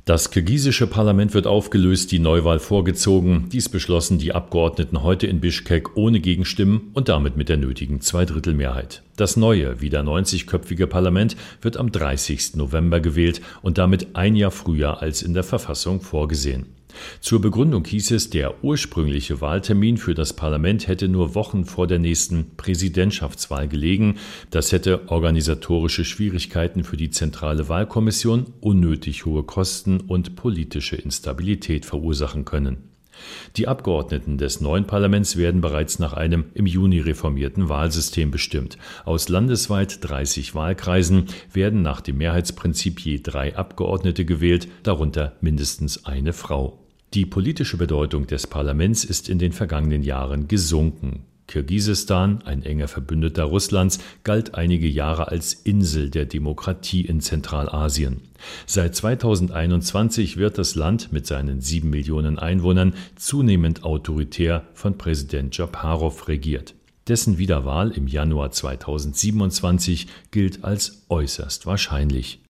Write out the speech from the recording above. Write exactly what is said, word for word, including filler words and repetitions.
Das kirgisische Parlament wird aufgelöst, die Neuwahl vorgezogen. Dies beschlossen die Abgeordneten heute in Bischkek ohne Gegenstimmen und damit mit der nötigen Zweidrittelmehrheit. Das neue, wieder neunzigköpfige Parlament wird am dreißigsten November gewählt und damit ein Jahr früher als in der Verfassung vorgesehen. Zur Begründung hieß es, der ursprüngliche Wahltermin für das Parlament hätte nur Wochen vor der nächsten Präsidentschaftswahl gelegen. Das hätte organisatorische Schwierigkeiten für die zentrale Wahlkommission, unnötig hohe Kosten und politische Instabilität verursachen können. Die Abgeordneten des neuen Parlaments werden bereits nach einem im Juni reformierten Wahlsystem bestimmt. Aus landesweit dreißig Wahlkreisen werden nach dem Mehrheitsprinzip je drei Abgeordnete gewählt, darunter mindestens eine Frau. Die politische Bedeutung des Parlaments ist in den vergangenen Jahren gesunken. Kirgisistan, ein enger Verbündeter Russlands, galt einige Jahre als Insel der Demokratie in Zentralasien. Seit zweitausendeinundzwanzig wird das Land mit seinen sieben Millionen Einwohnern zunehmend autoritär von Präsident Japarow regiert. Dessen Wiederwahl im Januar zweitausendsiebenundzwanzig gilt als äußerst wahrscheinlich.